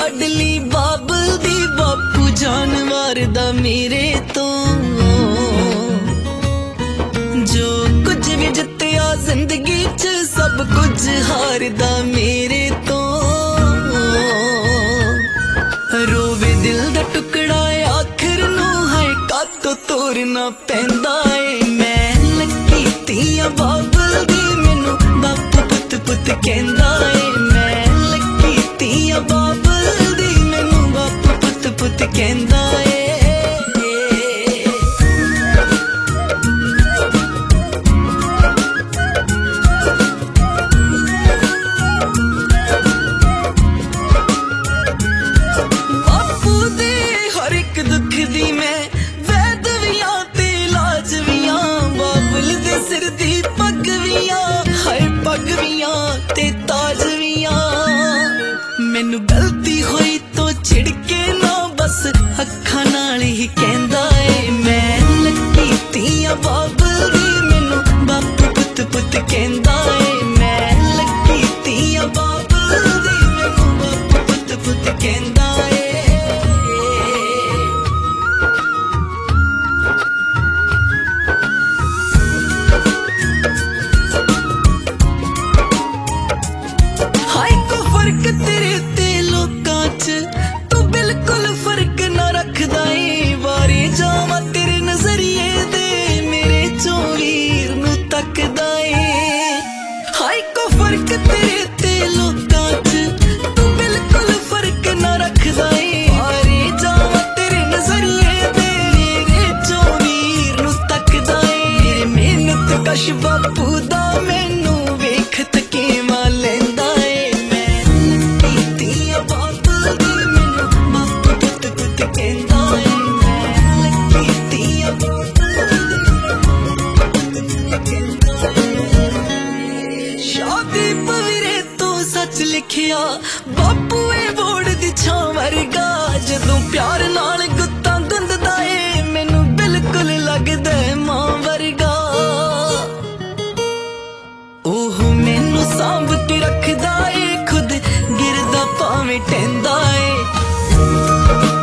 लाडली बाबल दी बापू जानवर दा मेरे तो जो कुछ भी जित्या जिंदगी च सब कुछ हारदा मेरे तो रोवे दिल दा टुकड़ा आखिर नू है कातो तोड़ना पैंदा है। मैं लकी तिया बाबल दी मैनू बापू पुत पुत कहंदा है। मैं लकी तिया बाबल दी मैनू बापू पुत पुत कहंदा है। दुख दी मैं वैद वियां ते लाज वियां बाबल दे सिर दी पग वियां हाय पग वियां ते ताज वियां। मैनू गलती होई तो छिड़के ना बस अखां नाल ही कहंदा है। मैं लकी तिया बाबल दी मैनू बापू पुत पुत कहंदा है। मैं लकी तिया बाबल दी मैनू बापू पुत पुत कहंदा है। फर्क तेरे ते लोकां च तू बिल्कुल फर्क ना रखदा है। वारे जावा तेरे नजरिए दे मेरे चोवीर नू तकदा है। हाय को फर्क तेरे ते लोकां च तू बिल्कुल फर्क ना रखदा है। वारे जावा तेरे नजरिए दे मेरे चोवीर नू तकदा है। मेरे मेहनत कश बापू दा मैनू वेख तकेवा लैंदा है। शादी पवीरे तो सच लिखिया बापू ए बोर्ड दी छां वर्गा जदों प्यार नाल गुत्तां दंददा ए मैनू बिल्कुल लगदा मां वर्गा। ओह मैनू सांभ के रखदा ए खुद गिरदा भावें टैंदा ए।